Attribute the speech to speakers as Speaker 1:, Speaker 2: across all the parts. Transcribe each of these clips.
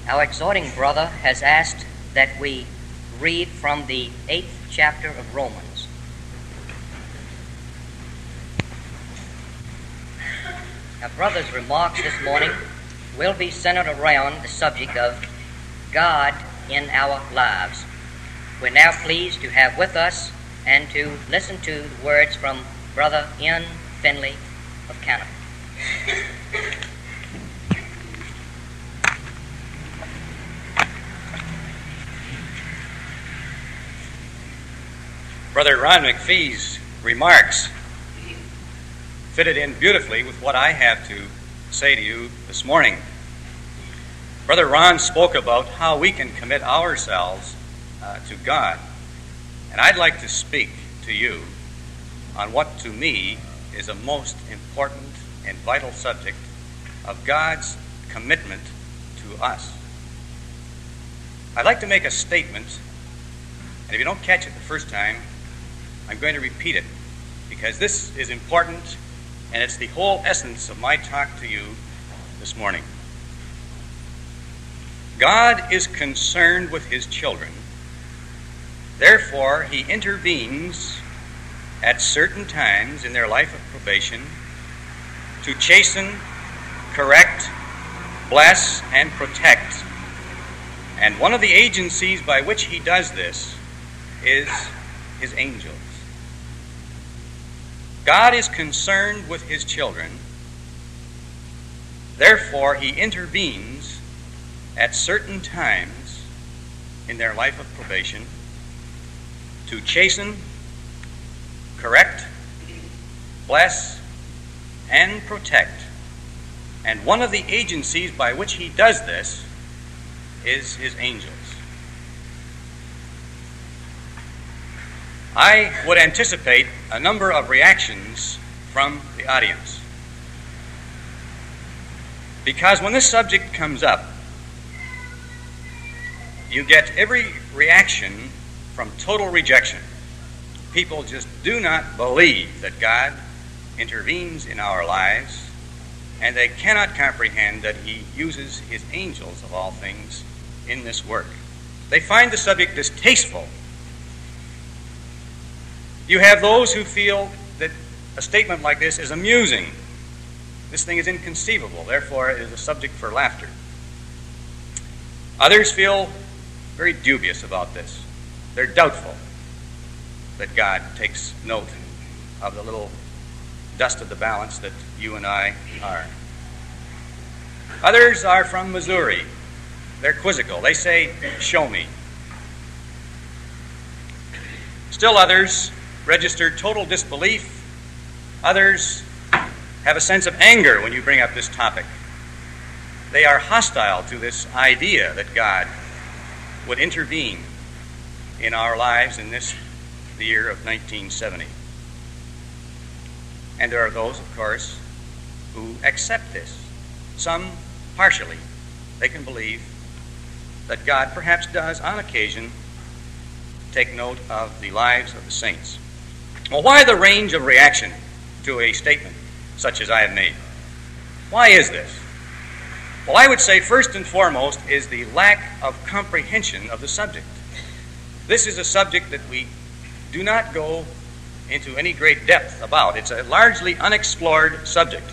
Speaker 1: Our exhorting brother has asked that we read from the 8th chapter of Romans. Our brother's remarks this morning will be centered around the subject of God in our lives. We're now pleased to have with us and to listen to the words from Brother Ian Finley of Canada.
Speaker 2: Brother Ron McPhee's remarks fitted in beautifully with what I have to say to you this morning. Brother Ron spoke about how we can commit ourselves to God, and I'd like to speak to you on what to me is a most important and vital subject of God's commitment to us. I'd like to make a statement, and if you don't catch it the first time, I'm going to repeat it, because this is important, and it's the whole essence of my talk to you this morning. God is concerned with his children. Therefore, he intervenes at certain times in their life of probation to chasten, correct, bless, and protect. And one of the agencies by which he does this is his angels. God is concerned with his children. Therefore, he intervenes at certain times in their life of probation to chasten, correct, bless, and protect. And one of the agencies by which he does this is his angels. I would anticipate a number of reactions from the audience, because when this subject comes up, you get every reaction from total rejection. People just do not believe that God intervenes in our lives, and they cannot comprehend that he uses his angels, of all things, in this work. They find the subject distasteful. You have those who feel that a statement like this is amusing. This thing is inconceivable, therefore it is a subject for laughter. Others feel very dubious about this. They're doubtful that God takes note of the little dust of the balance that you and I are. Others are from Missouri. They're quizzical. They say, "Show me." Still others register total disbelief. Others have a sense of anger when you bring up this topic. They are hostile to this idea that God would intervene in our lives in the year of 1970. And there are those, of course, who accept this. Some partially. They can believe that God perhaps does, on occasion, take note of the lives of the saints. Well, why the range of reaction to a statement such as I have made? Why is this? Well, I would say first and foremost is the lack of comprehension of the subject. This is a subject that we do not go into any great depth about. It's a largely unexplored subject.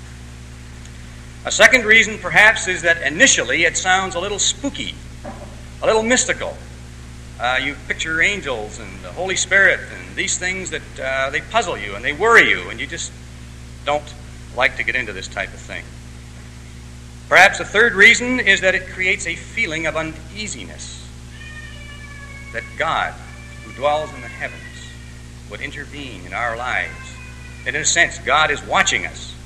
Speaker 2: A second reason, perhaps, is that initially it sounds a little spooky, a little mystical. You picture angels and the Holy Spirit and these things that they puzzle you and they worry you, and you just don't like to get into this type of thing. Perhaps a third reason is that it creates a feeling of uneasiness, that God, who dwells in the heavens, would intervene in our lives. And in a sense, God is watching us.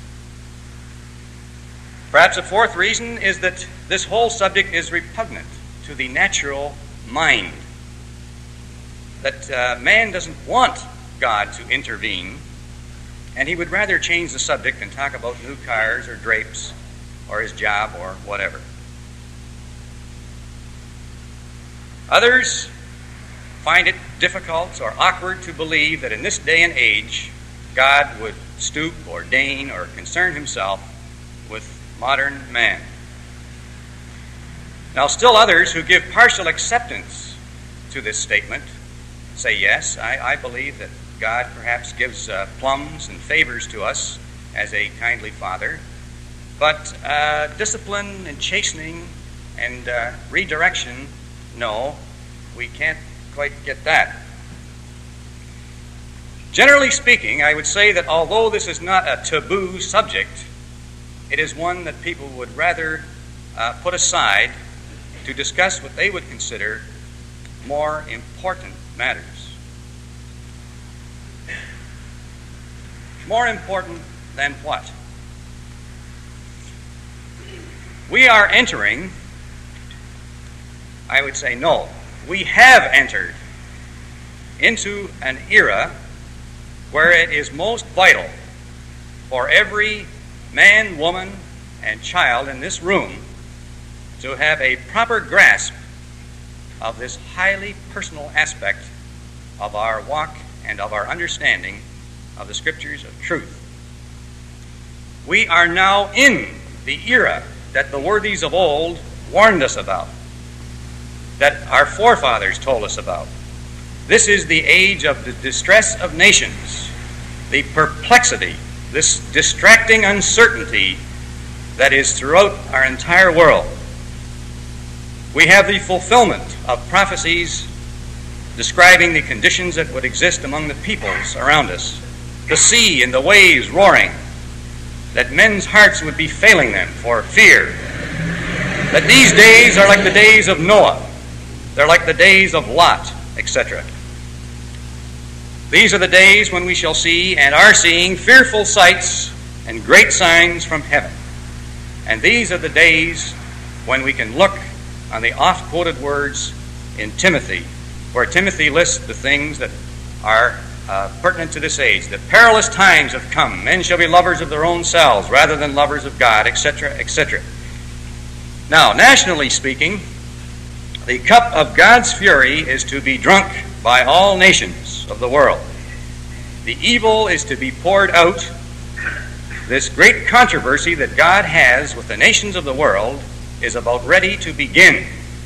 Speaker 2: Perhaps a fourth reason is that this whole subject is repugnant to the natural mind, that man doesn't want God to intervene, and he would rather change the subject and talk about new cars or drapes or his job or whatever. Others find it difficult or awkward to believe that in this day and age God would stoop or deign or concern himself with modern man. Now, still others who give partial acceptance to this statement say, yes, I believe that God perhaps gives plums and favors to us as a kindly father, but discipline and chastening and redirection, no, we can't quite get that. Generally speaking, I would say that although this is not a taboo subject, it is one that people would rather put aside to discuss what they would consider more important matters. More important than what? We are entering, I would say no, we have entered into an era where it is most vital for every man, woman, and child in this room to have a proper grasp of this highly personal aspect of our walk and of our understanding of the Scriptures of truth. We are now in the era that the worthies of old warned us about, that our forefathers told us about. This is the age of the distress of nations, the perplexity, this distracting uncertainty that is throughout our entire world. We have the fulfillment of prophecies describing the conditions that would exist among the peoples around us. The sea and the waves roaring, that men's hearts would be failing them for fear. That these days are like the days of Noah. They're like the days of Lot, etc. These are the days when we shall see and are seeing fearful sights and great signs from heaven. And these are the days when we can look on the oft-quoted words in Timothy, where Timothy lists the things that are pertinent to this age. The perilous times have come. Men shall be lovers of their own selves rather than lovers of God, etc., etc. Now, nationally speaking, the cup of God's fury is to be drunk by all nations of the world. The evil is to be poured out. This great controversy that God has with the nations of the world is about ready to begin.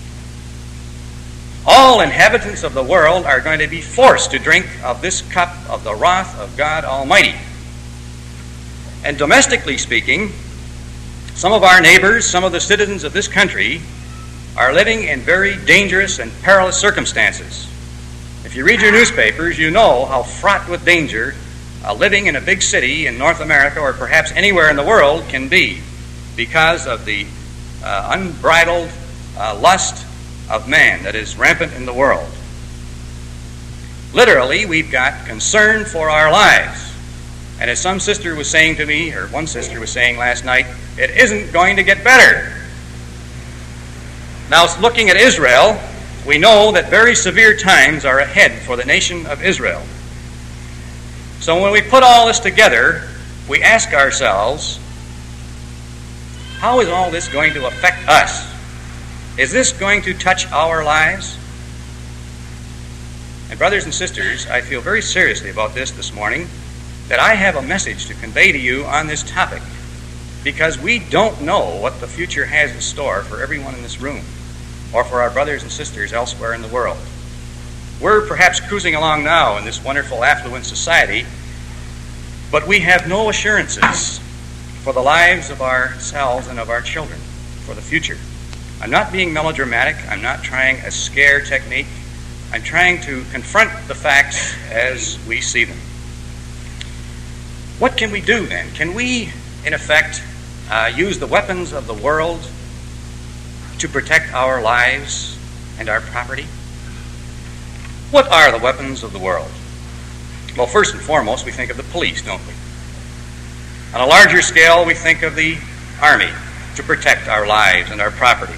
Speaker 2: All inhabitants of the world are going to be forced to drink of this cup of the wrath of God Almighty. And domestically speaking, some of our neighbors, some of the citizens of this country, are living in very dangerous and perilous circumstances. If you read your newspapers, you know how fraught with danger living in a big city in North America or perhaps anywhere in the world can be because of the unbridled lust of man that is rampant in the world. Literally, we've got concern for our lives. And as some sister was saying to me, or one sister was saying last night, it isn't going to get better. Now, looking at Israel, we know that very severe times are ahead for the nation of Israel. So when we put all this together, we ask ourselves, how is all this going to affect us? Is this going to touch our lives? And brothers and sisters, I feel very seriously about this morning, that I have a message to convey to you on this topic, because we don't know what the future has in store for everyone in this room, or for our brothers and sisters elsewhere in the world. We're perhaps cruising along now in this wonderful affluent society, but we have no assurances for the lives of ourselves and of our children for the future. I'm not being melodramatic. I'm not trying a scare technique. I'm trying to confront the facts as we see them. What can we do then? Can we, in effect, use the weapons of the world to protect our lives and our property? What are the weapons of the world? Well, first and foremost, we think of the police, don't we? On a larger scale, we think of the army to protect our lives and our property.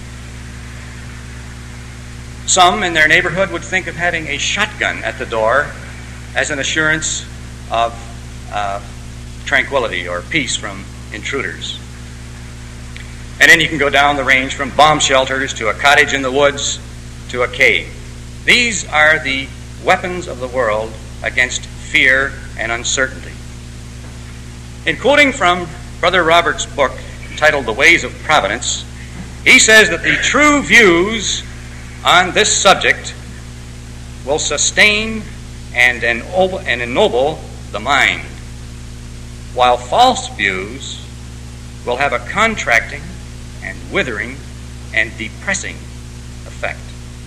Speaker 2: Some in their neighborhood would think of having a shotgun at the door as an assurance of tranquility or peace from intruders. And then you can go down the range from bomb shelters to a cottage in the woods to a cave. These are the weapons of the world against fear and uncertainty. In quoting from Brother Robert's book titled The Ways of Providence, He says that the true views on this subject will sustain and ennoble the mind, while false views will have a contracting and withering and depressing effect.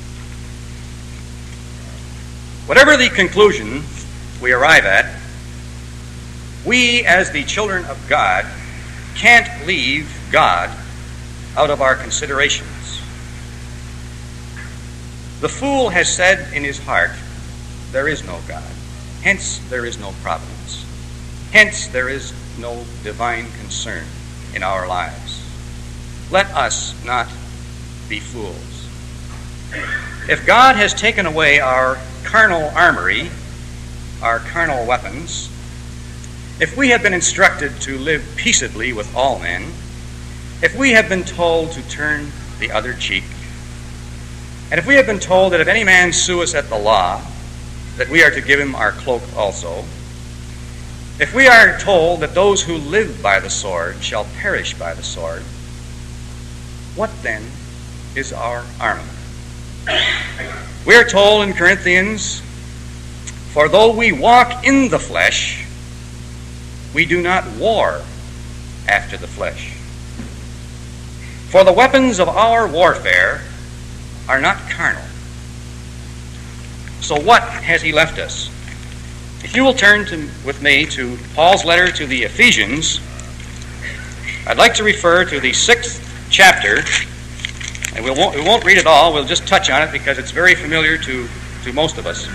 Speaker 2: Whatever the conclusion we arrive at, we as the children of God can't leave God out of our considerations. The fool has said in his heart, there is no God. Hence, there is no providence. Hence, there is no divine concern in our lives. Let us not be fools. If God has taken away our carnal armory, our carnal weapons, if we have been instructed to live peaceably with all men, if we have been told to turn the other cheek, and if we have been told that if any man sue us at the law, that we are to give him our cloak also, if we are told that those who live by the sword shall perish by the sword, what then is our armament? We are told in Corinthians, for though we walk in the flesh, we do not war after the flesh. For the weapons of our warfare are not carnal. So what has he left us? If you will turn with me to Paul's letter to the Ephesians, I'd like to refer to the 6th chapter, and we won't read it all, we'll just touch on it because it's very familiar to most of us.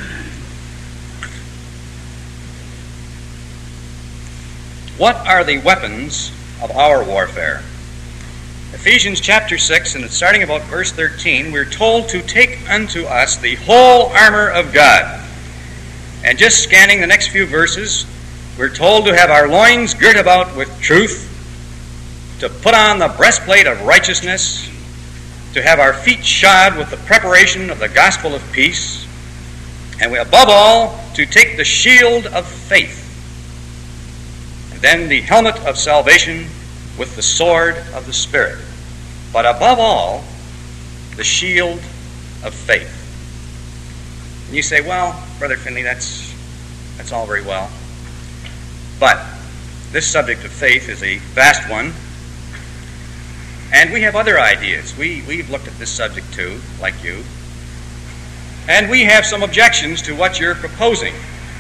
Speaker 2: What are the weapons of our warfare? Ephesians chapter 6, and starting about verse 13, we're told to take unto us the whole armor of God. And just scanning the next few verses, we're told to have our loins girt about with truth, to put on the breastplate of righteousness, to have our feet shod with the preparation of the gospel of peace, and above all, to take the shield of faith, and then the helmet of salvation with the sword of the Spirit. But above all, the shield of faith. And you say, well, Brother Finley, that's all very well. But this subject of faith is a vast one. And we have other ideas. We've looked at this subject too, like you. And we have some objections to what you're proposing.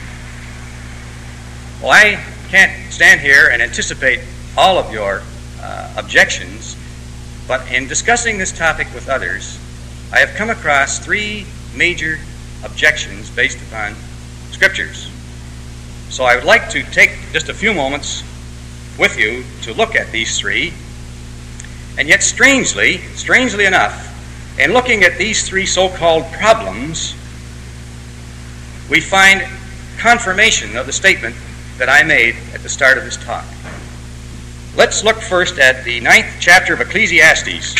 Speaker 2: Well, I can't stand here and anticipate all of your objections, but in discussing this topic with others, I have come across 3 major objections based upon Scriptures. So I would like to take just a few moments with you to look at these 3. And yet strangely enough, in looking at these 3 so-called problems, we find confirmation of the statement that I made at the start of this talk. Let's look first at the 9th chapter of Ecclesiastes.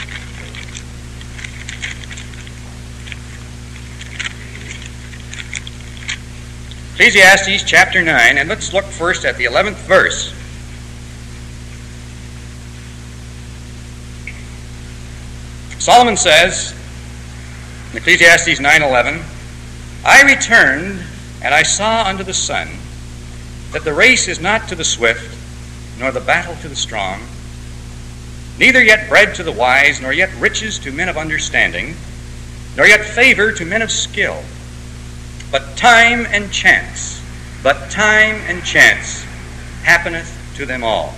Speaker 2: Ecclesiastes chapter 9, and let's look first at the 11th verse. Solomon says, in Ecclesiastes 9:11, I returned, and I saw under the sun that the race is not to the swift, nor the battle to the strong, neither yet bread to the wise, nor yet riches to men of understanding, nor yet favor to men of skill, but time and chance happeneth to them all.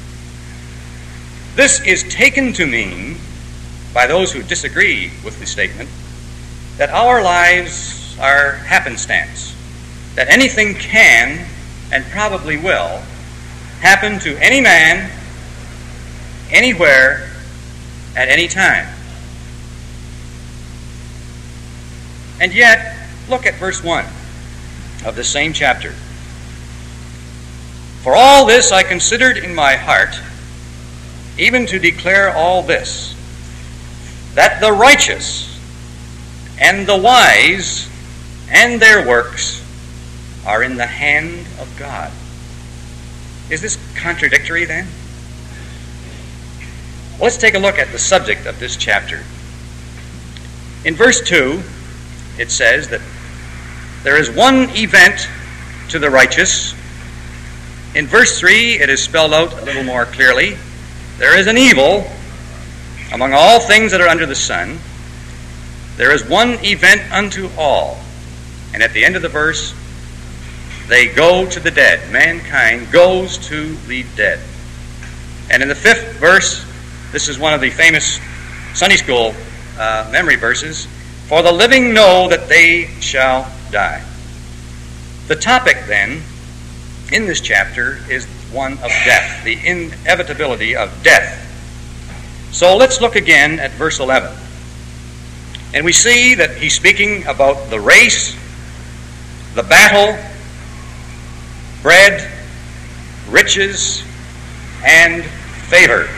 Speaker 2: This is taken to mean, by those who disagree with the statement, that our lives are happenstance, that anything can and probably will happen to any man, anywhere, at any time. And yet, look at verse 1 of the same chapter. For all this I considered in my heart, even to declare all this, that the righteous and the wise and their works are in the hand of God. Is this contradictory then? Well, let's take a look at the subject of this chapter. In verse 2, it says that there is one event to the righteous. In verse 3, it is spelled out a little more clearly. There is an evil among all things that are under the sun. There is one event unto all. And at the end of the verse, they go to the dead. Mankind goes to the dead. And in the 5th verse, this is one of the famous Sunday school memory verses. For the living know that they shall die. The topic then in this chapter is one of death, the inevitability of death. So let's look again at verse 11. And we see that he's speaking about the race, the battle, bread, riches, and favor.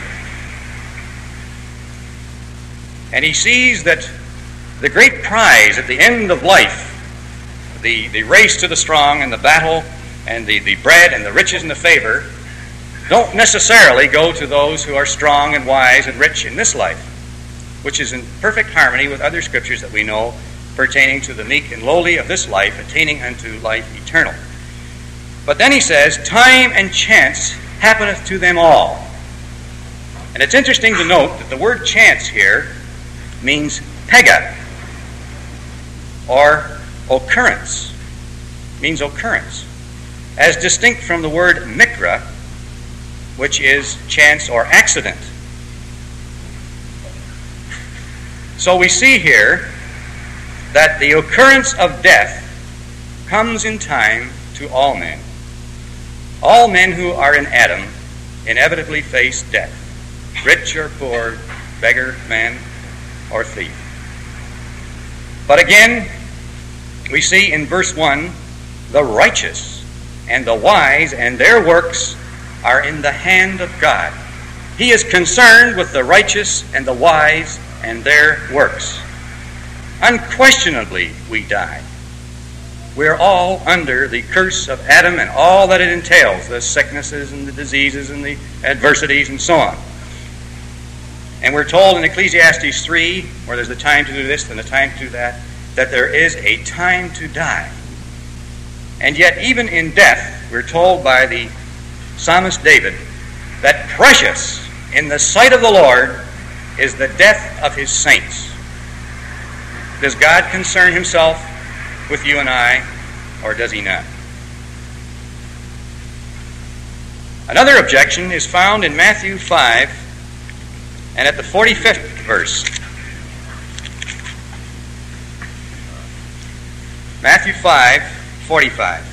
Speaker 2: And he sees that the great prize at the end of life, the race to the strong and the battle and the bread and the riches and the favor, don't necessarily go to those who are strong and wise and rich in this life, which is in perfect harmony with other scriptures that we know pertaining to the meek and lowly of this life, attaining unto life eternal. But then he says, time and chance happeneth to them all. And it's interesting to note that the word chance here means pega, or occurrence, means occurrence, as distinct from the word mikra, which is chance or accident. So we see here that the occurrence of death comes in time to all men. All men who are in Adam inevitably face death, rich or poor, beggar, man, or thief. But again, we see in verse 1, the righteous and the wise and their works are in the hand of God. He is concerned with the righteous and the wise and their works. Unquestionably, we die. We're all under the curse of Adam and all that it entails, the sicknesses and the diseases and the adversities and so on. And we're told in Ecclesiastes 3, where there's the time to do this and the time to do that, that there is a time to die. And yet, even in death, we're told by the psalmist David that precious in the sight of the Lord is the death of his saints. Does God concern himself with you and I, or does he not? Another objection is found in Matthew 5 and at the 45th verse. Matthew 5:45.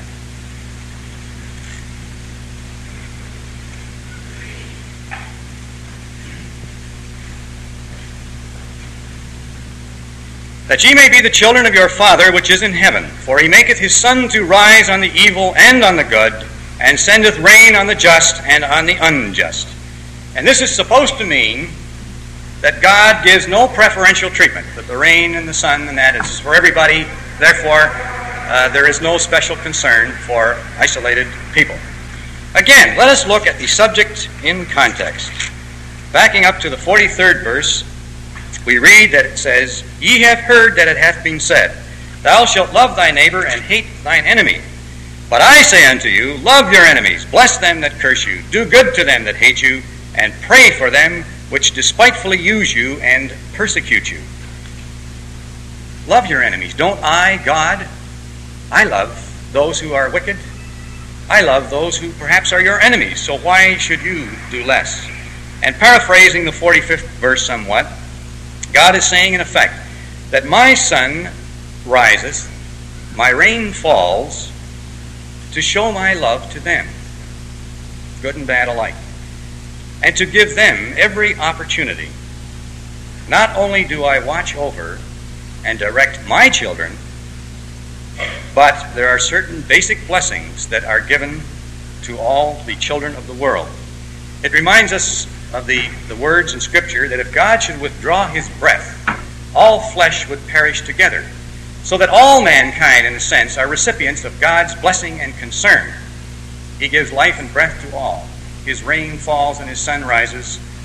Speaker 2: That ye may be the children of your Father which is in heaven, for he maketh his sun to rise on the evil and on the good, and sendeth rain on the just and on the unjust. And this is supposed to mean that God gives no preferential treatment, that the rain and the sun and that is for everybody. Therefore, there is no special concern for isolated people. Again, let us look at the subject in context. Backing up to the 43rd verse, we read that it says, Ye have heard that it hath been said, Thou shalt love thy neighbor and hate thine enemy. But I say unto you, love your enemies, bless them that curse you, do good to them that hate you, and pray for them which despitefully use you and persecute you. Love your enemies. Don't I, God, I love those who are wicked. I love those who perhaps are your enemies, so why should you do less? And paraphrasing the 45th verse somewhat, God is saying in effect that my sun riseth, my rain falls, to show my love to them, good and bad alike, and to give them every opportunity. Not only do I watch over and direct my children, but there are certain basic blessings that are given to all the children of the world. It reminds us of the words in Scripture that if God should withdraw his breath, all flesh would perish together, so that all mankind, in a sense, are recipients of God's blessing and concern. He gives life and breath to all. His rain falls and his sun rises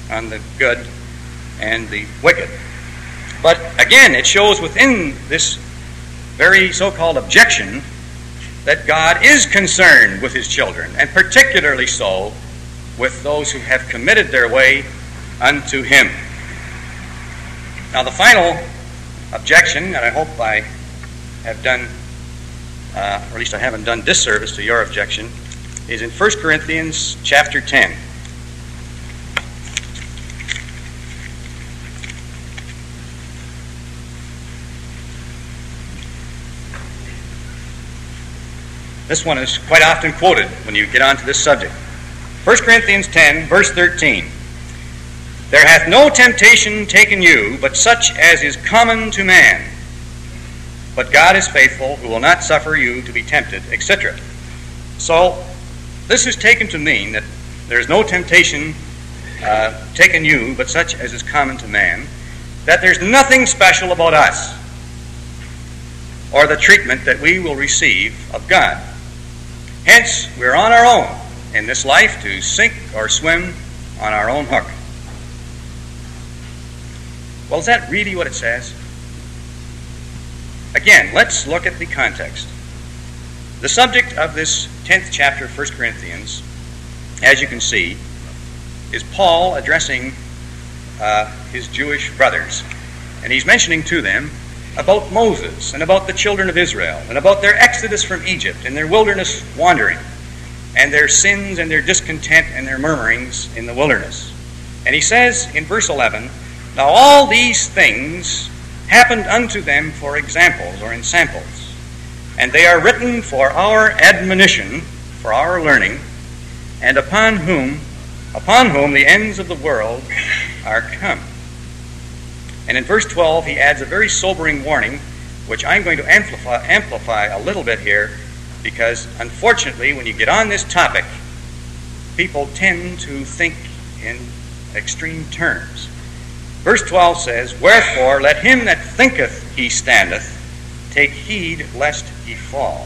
Speaker 2: on the good and the wicked. But again, it shows within this very so-called objection that God is concerned with his children, and particularly so with those who have committed their way unto him. Now the final objection, and I hope I have done, or at least I haven't done disservice to your objection, is in 1 Corinthians chapter 10. This one is quite often quoted when you get onto this subject. 1 Corinthians 10, verse 13. There hath no temptation taken you, but such as is common to man. But God is faithful, who will not suffer you to be tempted, etc. So, this is taken to mean that there is no temptation taken you, but such as is common to man. That there's nothing special about us, or the treatment that we will receive of God. Hence, we're on our own in this life to sink or swim on our own hook. Well, is that really what it says? Again, let's look at the context. The subject of this 10th chapter of 1 Corinthians, as you can see, is Paul addressing his Jewish brothers. And he's mentioning to them about Moses and about the children of Israel and about their exodus from Egypt and their wilderness wandering and their sins and their discontent and their murmurings in the wilderness. And he says in verse 11, now all these things happened unto them for examples or in samples, and they are written for our admonition, for our learning, and upon whom the ends of the world are come. And in verse 12 he adds a very sobering warning, which I'm going to amplify a little bit here, because unfortunately when you get on this topic, people tend to think in extreme terms. Verse 12 says, wherefore let him that thinketh he standeth take heed lest he fall.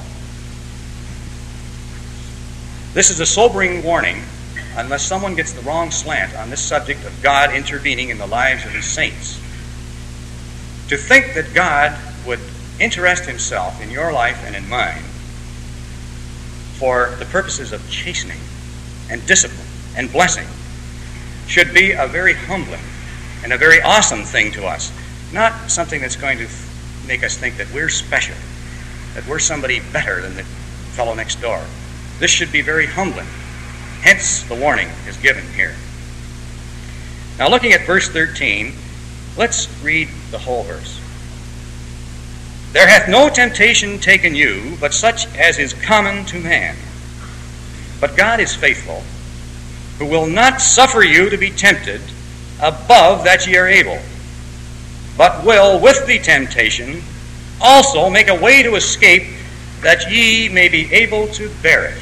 Speaker 2: This is a sobering warning unless someone gets the wrong slant on this subject of God intervening in the lives of his saints. To think that God would interest himself in your life and in mine for the purposes of chastening and discipline and blessing should be a very humbling and a very awesome thing to us. Not something that's going to make us think that we're special, that we're somebody better than the fellow next door. This should be very humbling. Hence, the warning is given here. Now, looking at verse 13, let's read the whole verse. There hath no temptation taken you, but such as is common to man. But God is faithful, who will not suffer you to be tempted above that ye are able, but will with the temptation also make a way to escape, that ye may be able to bear it.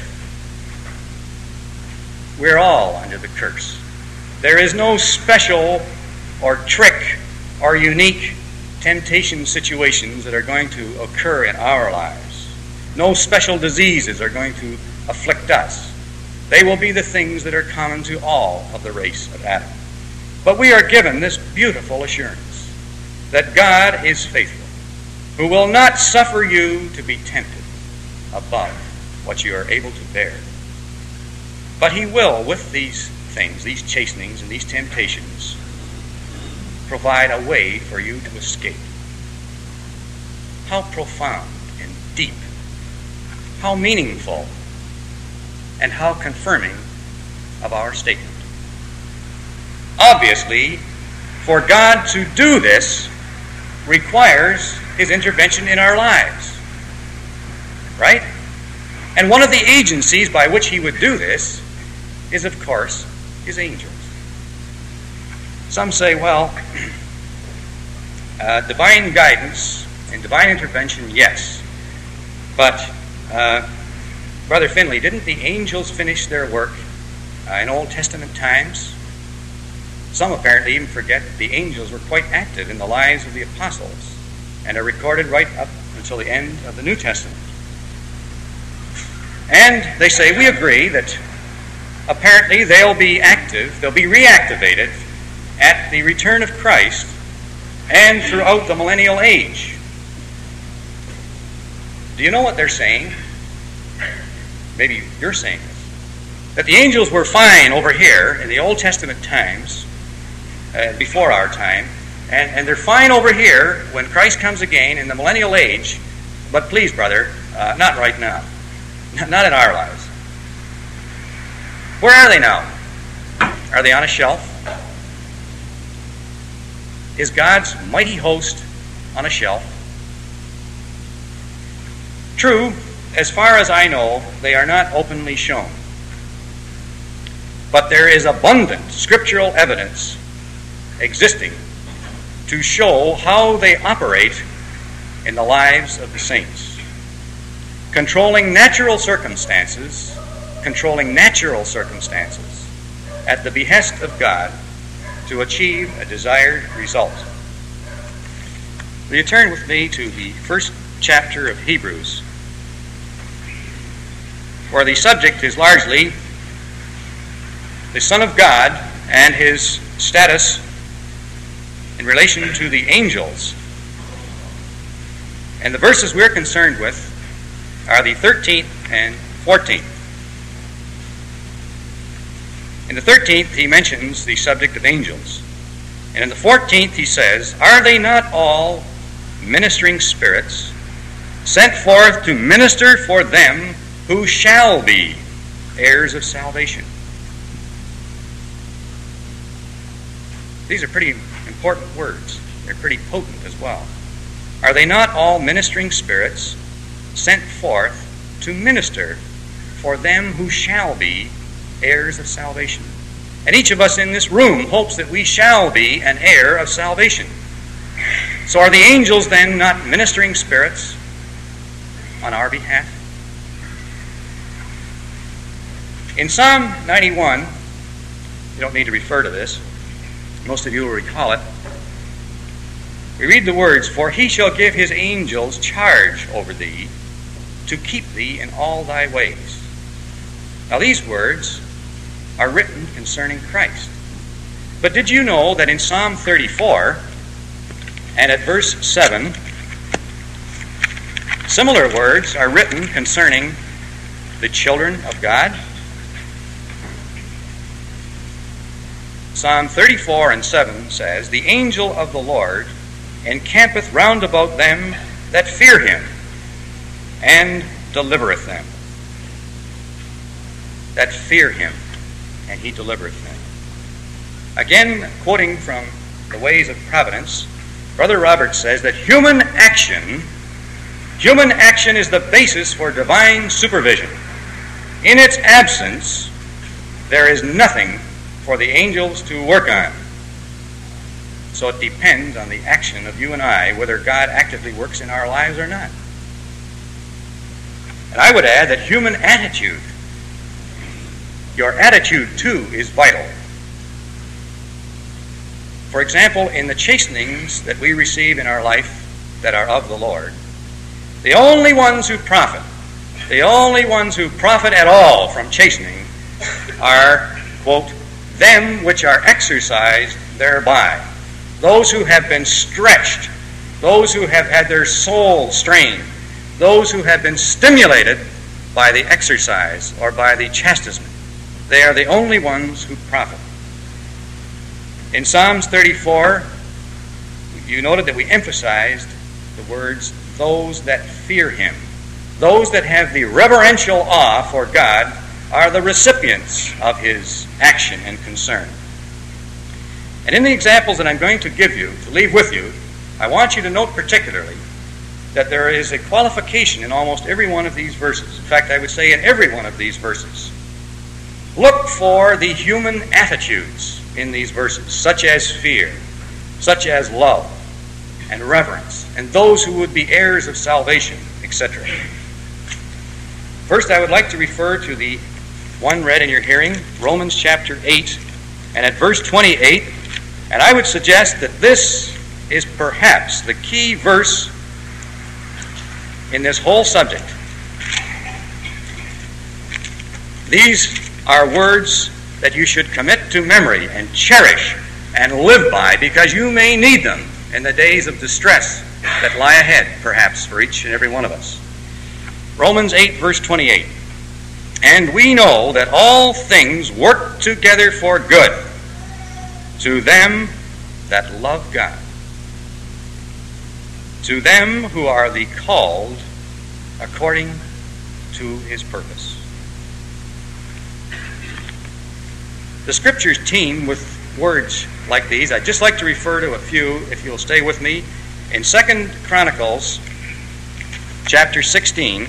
Speaker 2: We're all under the curse. There is no special or trick or unique temptation situations that are going to occur in our lives. No special diseases are going to afflict us. They will be the things that are common to all of the race of Adam. But we are given this beautiful assurance that God is faithful, who will not suffer you to be tempted above what you are able to bear. But he will, with these things, these chastenings and these temptations, provide a way for you to escape. How profound and deep, how meaningful, and how confirming of our statement. Obviously, for God to do this requires his intervention in our lives. Right? And one of the agencies by which he would do this is, of course, his angels. Some say, well, divine guidance and divine intervention, yes. But, Brother Finley, didn't the angels finish their work in Old Testament times? Some apparently even forget that the angels were quite active in the lives of the apostles and are recorded right up until the end of the New Testament. And they say, we agree that apparently they'll be active, they'll be reactivated at the return of Christ and throughout the millennial age. Do you know what they're saying? Maybe you're saying this. That the angels were fine over here in the Old Testament times, before our time, and they're fine over here when Christ comes again in the millennial age, but please, brother, not right now. Not in our lives. Where are they now? Are they on a shelf? Is God's mighty host on a shelf? True, as far as I know, they are not openly shown. But there is abundant scriptural evidence existing to show how they operate in the lives of the saints, controlling natural circumstances at the behest of God to achieve a desired result. Will you turn with me to the first chapter of Hebrews, where the subject is largely the Son of God and his status in relation to the angels. And the verses we're concerned with are the 13th and 14th. In the 13th, he mentions the subject of angels. And in the 14th, he says, "Are they not all ministering spirits sent forth to minister for them who shall be heirs of salvation?" These are pretty important words. They're pretty potent as well. Are they not all ministering spirits sent forth to minister for them who shall be heirs of salvation? And each of us in this room hopes that we shall be an heir of salvation. So are the angels then not ministering spirits on our behalf? In Psalm 91, you don't need to refer to this, most of you will recall it, we read the words, "For he shall give his angels charge over thee, to keep thee in all thy ways." Now these words are written concerning Christ. But did you know that in Psalm 34 and at verse 7, similar words are written concerning the children of God? Psalm 34 and 7 says, "The angel of the Lord encampeth round about them that fear him, and delivereth them." That fear him, and he delivereth them. Again, quoting from the Ways of Providence, Brother Roberts says that human action is the basis for divine supervision. In its absence, there is nothing for the angels to work on. So it depends on the action of you and I whether God actively works in our lives or not. And I would add that human attitude, your attitude too, is vital. For example, in the chastenings that we receive in our life that are of the Lord, the only ones who profit at all from chastening are, quote, "them which are exercised thereby." Those who have been stretched, those who have had their soul strained, those who have been stimulated by the exercise or by the chastisement. They are the only ones who profit. In Psalms 34, you noted that we emphasized the words, "those that fear him." Those that have the reverential awe for God are the recipients of his action and concern. And in the examples that I'm going to give you, to leave with you, I want you to note particularly that there is a qualification in almost every one of these verses. In fact, I would say in every one of these verses. Look for the human attitudes in these verses, such as fear, such as love, and reverence, and those who would be heirs of salvation, etc. First, I would like to refer to the one read in your hearing, Romans chapter 8, and at verse 28, and I would suggest that this is perhaps the key verse in this whole subject. These are words that you should commit to memory and cherish and live by, because you may need them in the days of distress that lie ahead, perhaps, for each and every one of us. Romans 8, verse 28. And we know that all things work together for good to them that love God, to them who are the called according to his purpose. The scriptures teem with words like these. I'd just like to refer to a few, if you'll stay with me. In 2 Chronicles chapter 16,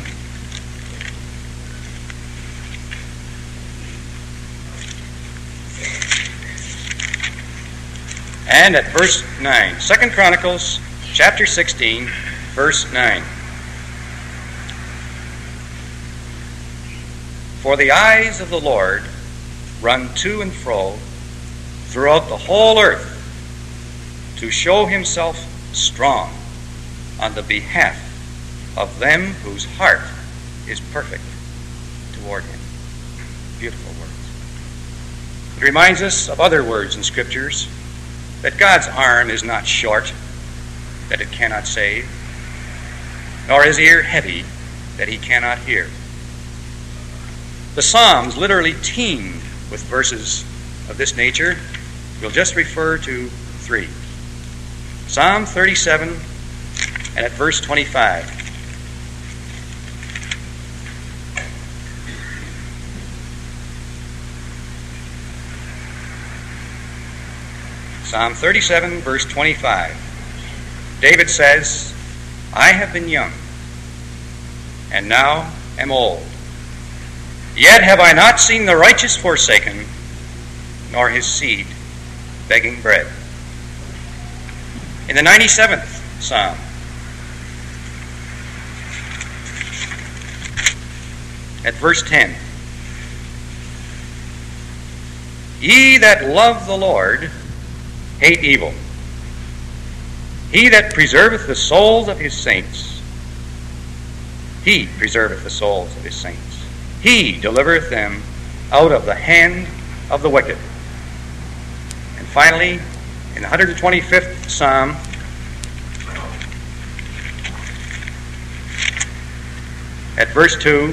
Speaker 2: and at verse 9. 2 Chronicles chapter 16, verse 9. For the eyes of the Lord run to and fro throughout the whole earth to show himself strong on the behalf of them whose heart is perfect toward him. Beautiful words. It reminds us of other words in scriptures, that God's arm is not short, that it cannot save, nor his ear heavy, that he cannot hear. The Psalms literally teem with verses of this nature. We'll just refer to 3. Psalm 37, and at verse 25. Psalm 37, verse 25. David says, I have been young, and now am old. Yet have I not seen the righteous forsaken, nor his seed begging bread. In the 97th Psalm, at verse 10, Ye that love the Lord hate evil. He that preserveth the souls of his saints, he preserveth the souls of his saints. He delivereth them out of the hand of the wicked. And finally, in the 125th Psalm, at verse 2,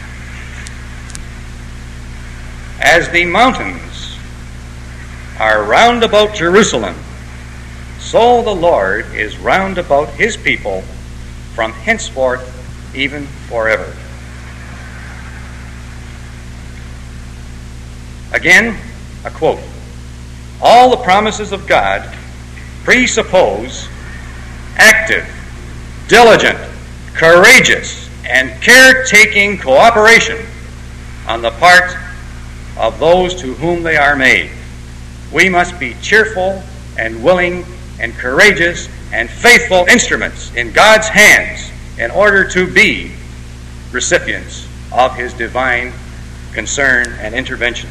Speaker 2: As the mountains are round about Jerusalem, so the Lord is round about his people from henceforth even forever. Again, a quote. All the promises of God presuppose active, diligent, courageous, and caretaking cooperation on the part of those to whom they are made. We must be cheerful and willing and courageous and faithful instruments in God's hands in order to be recipients of his divine concern and intervention.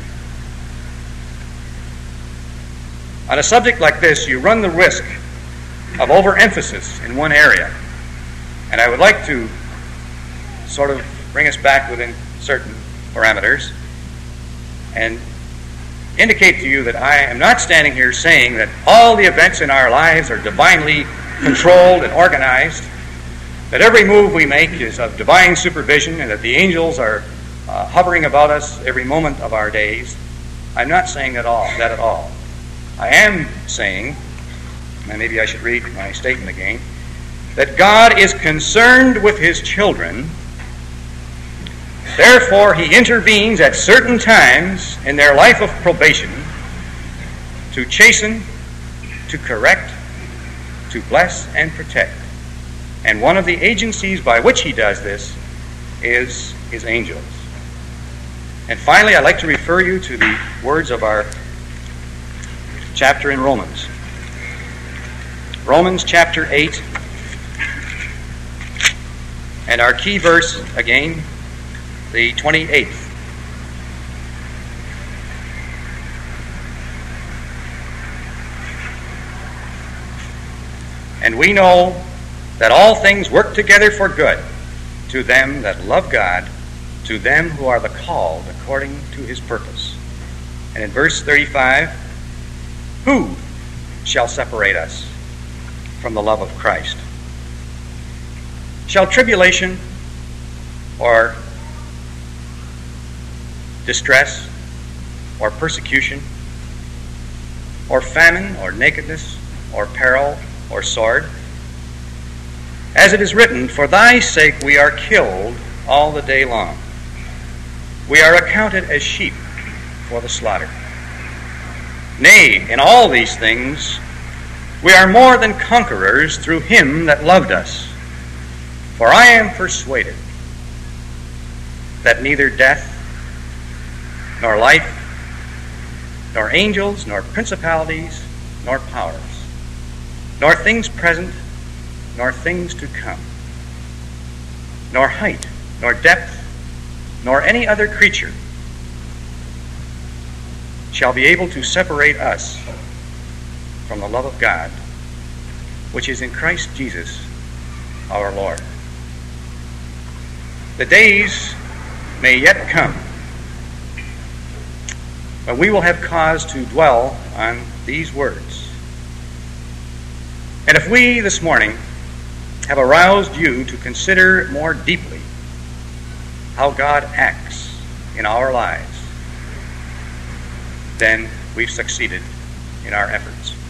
Speaker 2: On a subject like this, you run the risk of overemphasis in one area. And I would like to sort of bring us back within certain parameters and indicate to you that I am not standing here saying that all the events in our lives are divinely controlled and organized, that every move we make is of divine supervision, and that the angels are hovering about us every moment of our days. I'm not saying that at all. I am saying, and maybe I should read my statement again, that God is concerned with his children. Therefore, he intervenes at certain times in their life of probation to chasten, to correct, to bless, and protect. And one of the agencies by which he does this is his angels. And finally, I'd like to refer you to the words of our chapter in Romans. Romans chapter 8, and our key verse again, the 28th. And we know that all things work together for good to them that love God, to them who are the called according to his purpose. And in verse 35, who shall separate us from the love of Christ? Shall tribulation or distress or persecution or famine or nakedness or peril or sword? As it is written, for thy sake we are killed all the day long. We are accounted as sheep for the slaughter. Nay, in all these things we are more than conquerors through him that loved us. For I am persuaded that neither death, nor life, nor angels, nor principalities, nor powers, nor things present, nor things to come, nor height, nor depth, nor any other creature shall be able to separate us from the love of God, which is in Christ Jesus our Lord. The days may yet come when we will have cause to dwell on these words. And if we this morning have aroused you to consider more deeply how God acts in our lives, then we've succeeded in our efforts.